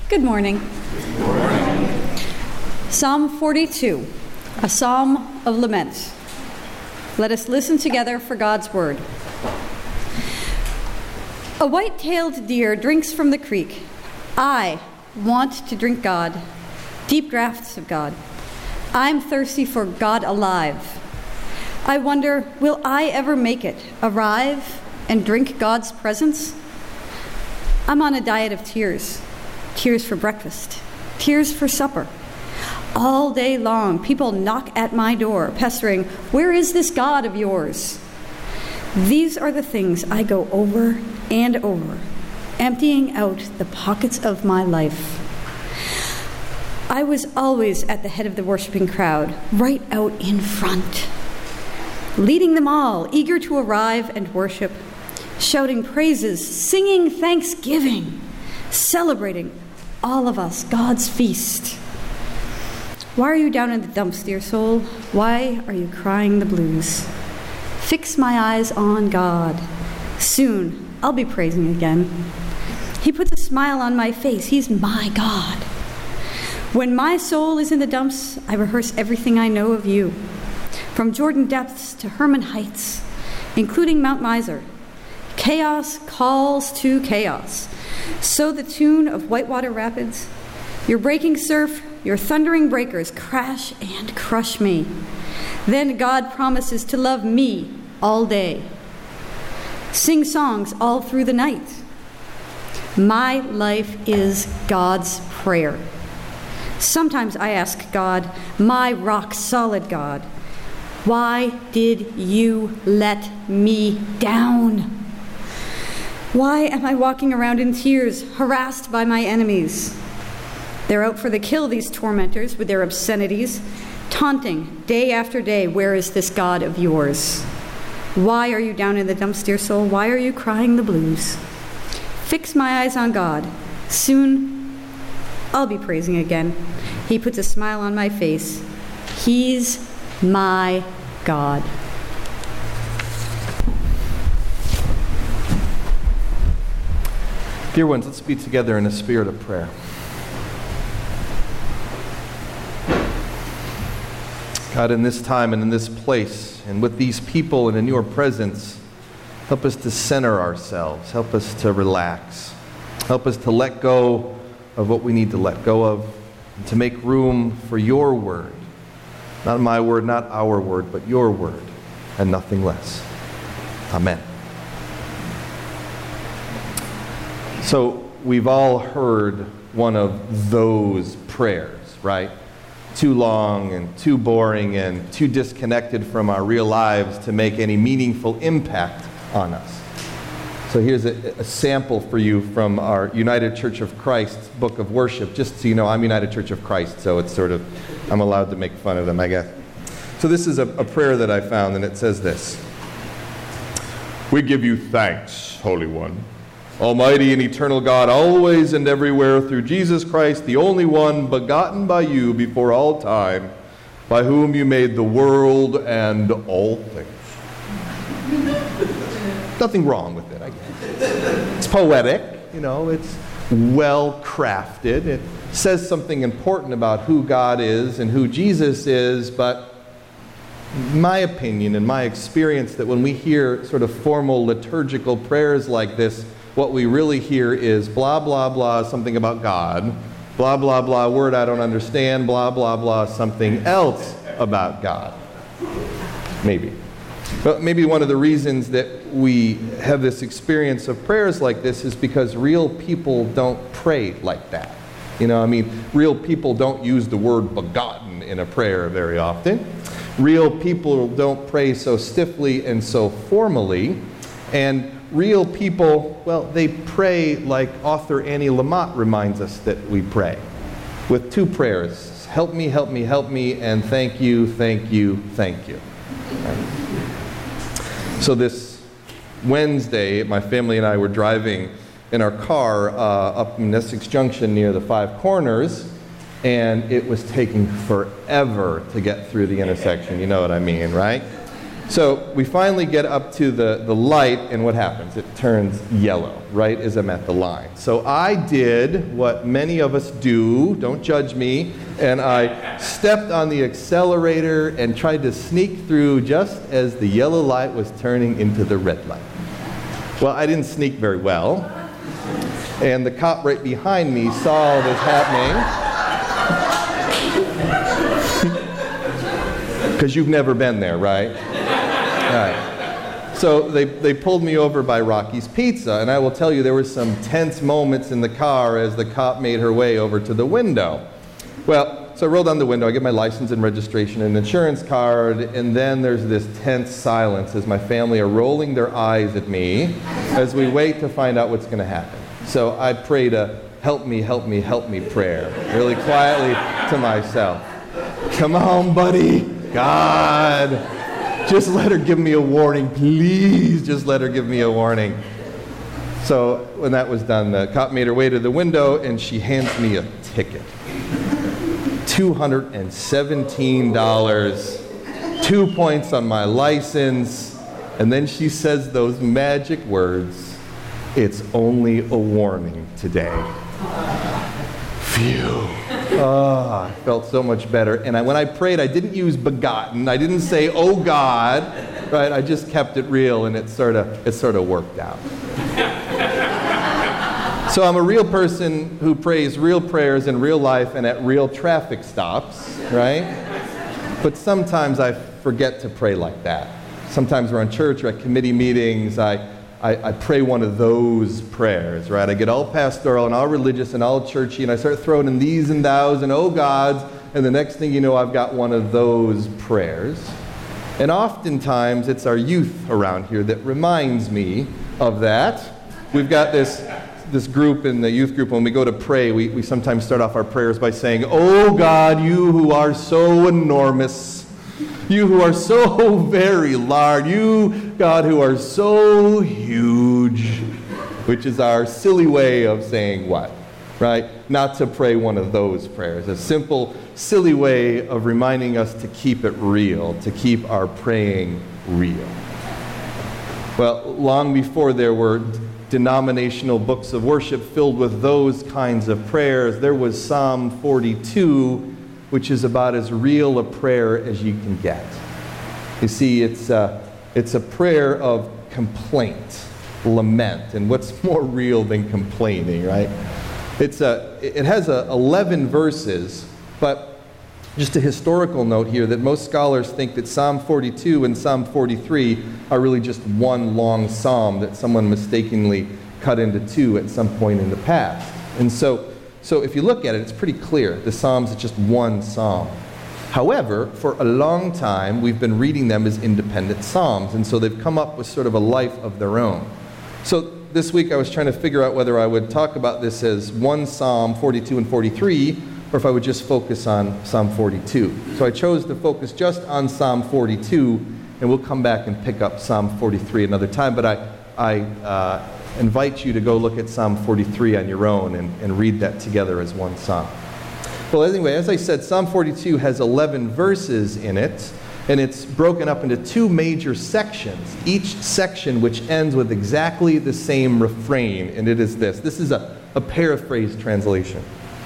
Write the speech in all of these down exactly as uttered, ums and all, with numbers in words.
Good morning. Good morning. Psalm forty-two, a psalm of lament. Let us listen together for God's word. A white-tailed deer drinks from the creek. I want to drink God, deep draughts of God. I'm thirsty for God alive. I wonder, will I ever make it, arrive and drink God's presence? I'm on a diet of tears. Tears for breakfast. Tears for supper. All day long, people knock at my door, pestering, "Where is this God of yours?" These are the things I go over and over, emptying out the pockets of my life. I was always at the head of the worshiping crowd, right out in front, leading them all, eager to arrive and worship, shouting praises, singing thanksgiving, celebrating all of us, God's feast. Why are you down in the dumps, dear soul? Why are you crying the blues? Fix my eyes on God. Soon I'll be praising again. He puts a smile on my face. He's my God. When my soul is in the dumps, I rehearse everything I know of you, from Jordan depths to Hermon heights, including Mount Miser. Chaos calls to chaos. So the tune of Whitewater Rapids, your breaking surf, your thundering breakers crash and crush me. Then God promises to love me all day. Sing songs all through the night. My life is God's prayer. Sometimes I ask God, my rock-solid God, why did you let me down? Why am I walking around in tears, harassed by my enemies? They're out for the kill, these tormentors, with their obscenities, taunting day after day, where is this God of yours? Why are you down in the dumps, dear soul? Why are you crying the blues? Fix my eyes on God. Soon I'll be praising again. He puts a smile on my face. He's my God. Dear ones, let's be together in a spirit of prayer. God, in this time and in this place, and with these people and in your presence, help us to center ourselves. Help us to relax. Help us to let go of what we need to let go of, and to make room for your word. Not my word, not our word, but your word, and nothing less. Amen. So, we've all heard one of those prayers, right? Too long and too boring and too disconnected from our real lives to make any meaningful impact on us. So here's a, a sample for you from our United Church of Christ book of worship. Just so you know, I'm United Church of Christ, so it's sort of, I'm allowed to make fun of them, I guess. So this is a, a prayer that I found, and it says this. We give you thanks, Holy One, Almighty and eternal God, always and everywhere, through Jesus Christ, the only one, begotten by you before all time, by whom you made the world and all things. Nothing wrong with it, I guess. It's poetic, you know, it's well crafted. It says something important about who God is and who Jesus is, but my opinion and my experience that when we hear sort of formal liturgical prayers like this, what we really hear is blah, blah, blah, something about God, blah, blah, blah, word I don't understand, blah, blah, blah, something else about God. Maybe. But maybe one of the reasons that we have this experience of prayers like this is because real people don't pray like that. You know, I mean, real people don't use the word begotten in a prayer very often. Real people don't pray so stiffly and so formally. And real people, well, they pray like author Annie Lamott reminds us that we pray, with two prayers. Help me, help me, help me, and thank you, thank you, thank you. Right? So this Wednesday, my family and I were driving in our car uh, up in Essex Junction near the Five Corners, and it was taking forever to get through the intersection. You know what I mean, right? So we finally get up to the, the light, and what happens? It turns yellow, right as I'm at the line. So I did what many of us do, don't judge me, and I stepped on the accelerator and tried to sneak through just as the yellow light was turning into the red light. Well, I didn't sneak very well, and the cop right behind me saw all this happening. Because you've never been there, right? Right. So they, they pulled me over by Rocky's Pizza, and I will tell you there were some tense moments in the car as the cop made her way over to the window. Well, so I roll down the window, I get my license and registration and insurance card, and then there's this tense silence as my family are rolling their eyes at me as we wait to find out what's going to happen. So I prayed a help me, help me, help me prayer, really quietly to myself. Come on, buddy. God, just let her give me a warning. Please, just let her give me a warning. So when that was done, the cop made her way to the window, and she hands me a ticket. two hundred seventeen dollars, two points on my license, and then she says those magic words, "It's only a warning today." Phew. Oh, I felt so much better. And I, when I prayed, I didn't use begotten. I didn't say, "Oh God," right? I just kept it real, and it sort of it sort of worked out. So I'm a real person who prays real prayers in real life and at real traffic stops, right? But sometimes I forget to pray like that. Sometimes we're in church or at committee meetings. I, I, I pray one of those prayers, right? I get all pastoral and all religious and all churchy, and I start throwing in these and thous and oh gods, and the next thing you know, I've got one of those prayers. And oftentimes, it's our youth around here that reminds me of that. We've got this, this group in the youth group, when we go to pray, we, we sometimes start off our prayers by saying, "Oh God, you who are so enormous, you who are so very large, you, God, who are so huge," which is our silly way of saying what, right? Not to pray one of those prayers. A simple, silly way of reminding us to keep it real, to keep our praying real. Well, long before there were denominational books of worship filled with those kinds of prayers, there was Psalm forty-two, which is about as real a prayer as you can get. You see, it's a, it's a prayer of complaint, lament, and what's more real than complaining, right? It's a, it has a, eleven verses, but just a historical note here that most scholars think that Psalm forty-two and Psalm forty-three are really just one long psalm that someone mistakenly cut into two at some point in the past. And so, so if you look at it, it's pretty clear. The Psalms are just one psalm. However, for a long time, we've been reading them as independent psalms, and so they've come up with sort of a life of their own. So this week I was trying to figure out whether I would talk about this as one psalm, forty-two and forty-three, or if I would just focus on Psalm forty-two. So I chose to focus just on Psalm forty-two, and we'll come back and pick up Psalm forty-three another time, but I, I uh, invite you to go look at Psalm forty-three on your own and, and read that together as one psalm. Well, anyway, as I said, Psalm forty-two has eleven verses in it, and it's broken up into two major sections, each section which ends with exactly the same refrain, and it is this. This is a, a paraphrased translation.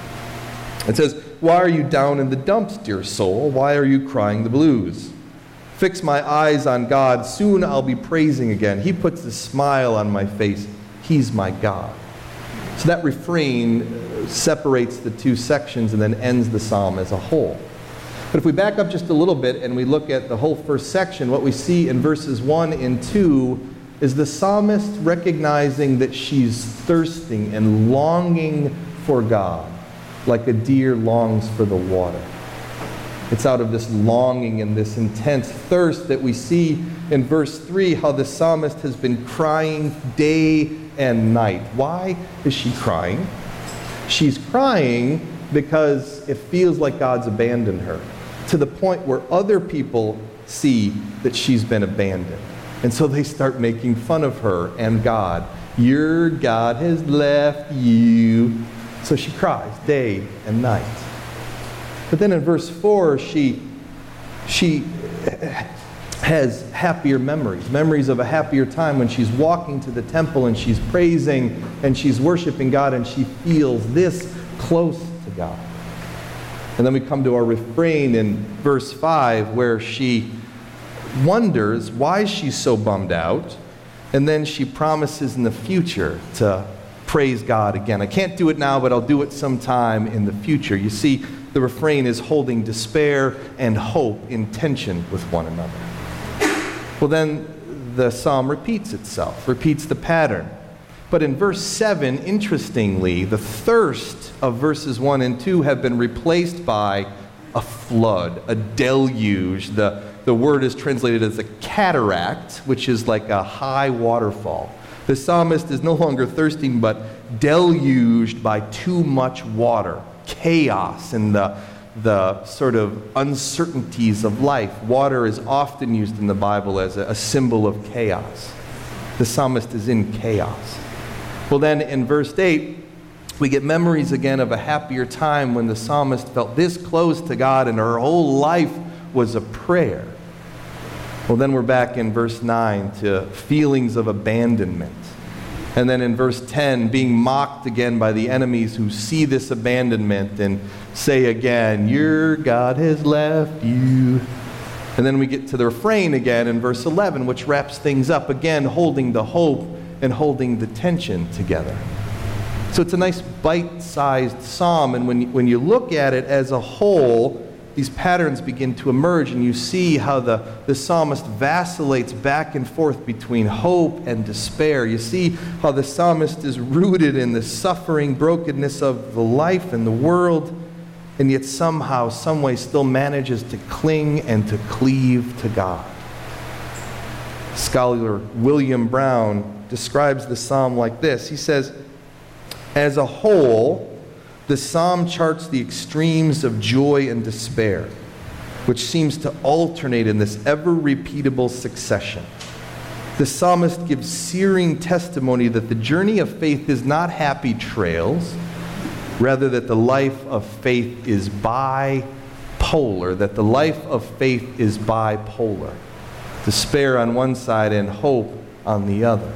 It says, "Why are you down in the dumps, dear soul? Why are you crying the blues? Fix my eyes on God, soon I'll be praising again. He puts a smile on my face, He's my God." So that refrain separates the two sections and then ends the psalm as a whole. But if we back up just a little bit and we look at the whole first section, what we see in verses one and two is the psalmist recognizing that she's thirsting and longing for God, like a deer longs for the water. It's out of this longing and this intense thirst that we see in verse three how the psalmist has been crying day and night. Why is she crying? She's crying because it feels like God's abandoned her, to the point where other people see that she's been abandoned. And so they start making fun of her and God. Your God has left you. So she cries day and night. But then in verse four, she, she, has happier memories, memories of a happier time when she's walking to the temple and she's praising and she's worshiping God and she feels this close to God. And then we come to our refrain in verse five where she wonders why she's so bummed out, and then she promises in the future to praise God again. I can't do it now, but I'll do it sometime in the future. You see, the refrain is holding despair and hope in tension with one another. Well, then the psalm repeats itself, repeats the pattern. But in verse seven, interestingly, the thirst of verses one and two have been replaced by a flood, a deluge. The, the word is translated as a cataract, which is like a high waterfall. The psalmist is no longer thirsting, but deluged by too much water, chaos, and the, the sort of uncertainties of life. Water is often used in the Bible as a, a symbol of chaos. The psalmist is in chaos. Well, then in verse eight, we get memories again of a happier time when the psalmist felt this close to God and her whole life was a prayer. Well, then we're back in verse nine to feelings of abandonment. And then in verse ten, being mocked again by the enemies who see this abandonment and say again, your God has left you. And then we get to the refrain again in verse eleven, which wraps things up again, holding the hope and holding the tension together. So it's a nice bite-sized psalm, and when you, when you look at it as a whole, these patterns begin to emerge, and you see how the, the psalmist vacillates back and forth between hope and despair. You see how the psalmist is rooted in the suffering, brokenness of the life and the world, and yet somehow, some way still manages to cling and to cleave to God. Scholar William Brown describes the psalm like this. He says, as a whole, the psalm charts the extremes of joy and despair, which seems to alternate in this ever-repeatable succession. The psalmist gives searing testimony that the journey of faith is not happy trails, rather that the life of faith is bipolar, that the life of faith is bipolar. Despair on one side and hope on the other.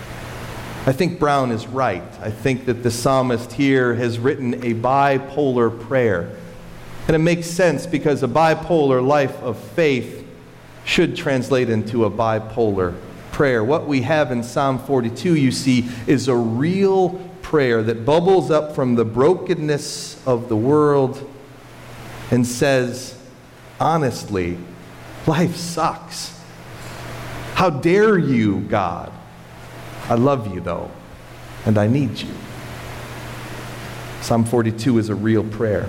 I think Brown is right. I think that the psalmist here has written a bipolar prayer. And it makes sense because a bipolar life of faith should translate into a bipolar prayer. What we have in Psalm forty-two, you see, is a real prayer that bubbles up from the brokenness of the world and says, honestly, life sucks. How dare you, God? I love you, though, and I need you. Psalm forty-two is a real prayer.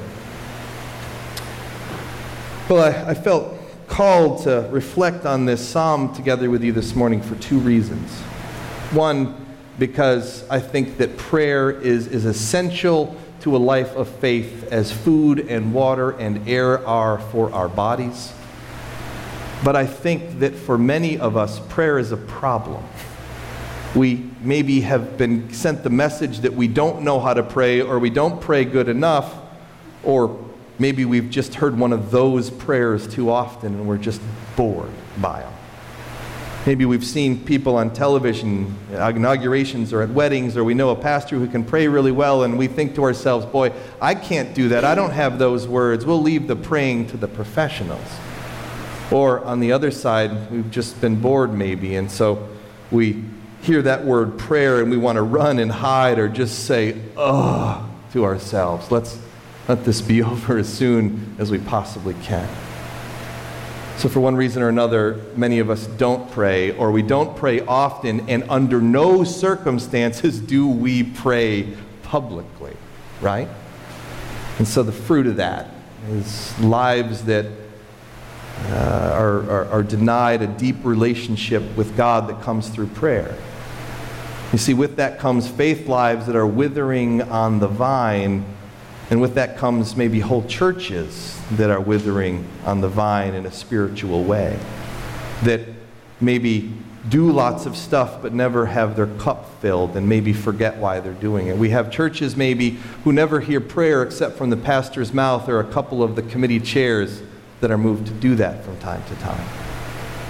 Well, I, I felt called to reflect on this psalm together with you this morning for two reasons. One, because I think that prayer is, is essential to a life of faith as food and water and air are for our bodies. But I think that for many of us, prayer is a problem. We maybe have been sent the message that we don't know how to pray, or we don't pray good enough, or maybe we've just heard one of those prayers too often and we're just bored by them. Maybe we've seen people on television, inaugurations or at weddings, or we know a pastor who can pray really well, and we think to ourselves, boy, I can't do that. I don't have those words. We'll leave the praying to the professionals. Or on the other side, we've just been bored maybe, and so we hear that word prayer and we want to run and hide or just say, ugh, to ourselves. Let's let this be over as soon as we possibly can. So for one reason or another, many of us don't pray, or we don't pray often, and under no circumstances do we pray publicly, right? And so the fruit of that is lives that uh, are, are, are denied a deep relationship with God that comes through prayer. You see, with that comes faith lives that are withering on the vine, and with that comes maybe whole churches that are withering on the vine in a spiritual way, that maybe do lots of stuff but never have their cup filled and maybe forget why they're doing it. We have churches maybe who never hear prayer except from the pastor's mouth or a couple of the committee chairs that are moved to do that from time to time.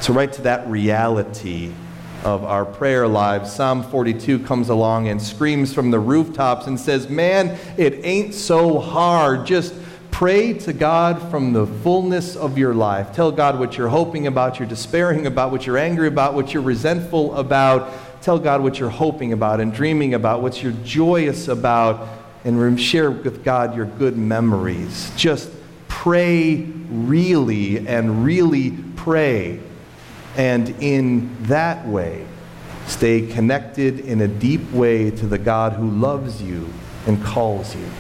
So right to that reality of our prayer lives, Psalm forty-two comes along and screams from the rooftops and says, man, it ain't so hard. Just pray to God from the fullness of your life. Tell God what you're hoping about, you're despairing about, what you're angry about, what you're resentful about. Tell God what you're hoping about and dreaming about, what you're joyous about, and share with God your good memories. Just pray really and really pray. And in that way, stay connected in a deep way to the God who loves you and calls you.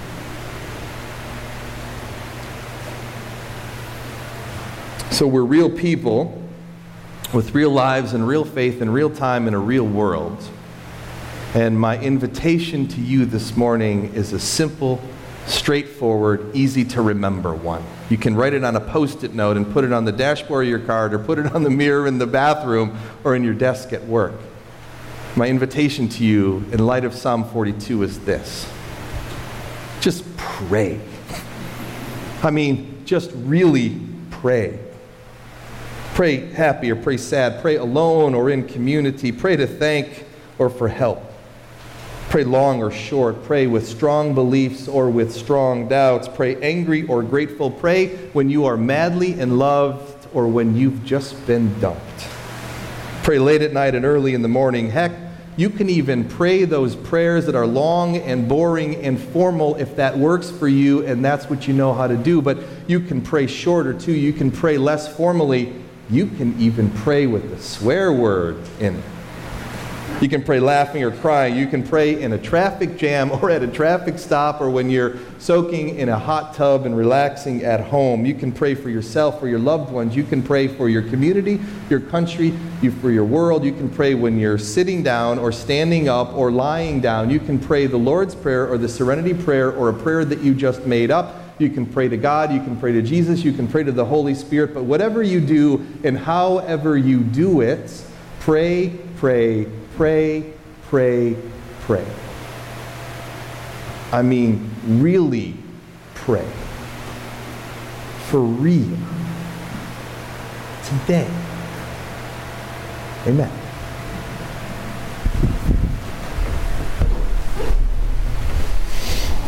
So we're real people with real lives and real faith and real time in a real world. And my invitation to you this morning is a simple, straightforward, easy to remember one. You can write it on a post-it note and put it on the dashboard of your car, or put it on the mirror in the bathroom or in your desk at work. My invitation to you in light of Psalm forty-two is this. Just pray. I mean, just really pray. Pray happy or pray sad. Pray alone or in community. Pray to thank or for help. Pray long or short. Pray with strong beliefs or with strong doubts. Pray angry or grateful. Pray when you are madly in love or when you've just been dumped. Pray late at night and early in the morning. Heck, you can even pray those prayers that are long and boring and formal if that works for you and that's what you know how to do. But you can pray shorter too. You can pray less formally. You can even pray with a swear word in it. You can pray laughing or crying. You can pray in a traffic jam or at a traffic stop or when you're soaking in a hot tub and relaxing at home. You can pray for yourself or your loved ones. You can pray for your community, your country, you, for your world. You can pray when you're sitting down or standing up or lying down. You can pray the Lord's Prayer or the Serenity Prayer or a prayer that you just made up. You can pray to God. You can pray to Jesus. You can pray to the Holy Spirit. But whatever you do and however you do it, pray, pray, Pray, pray, pray. I mean, really pray. For real. Today. Amen.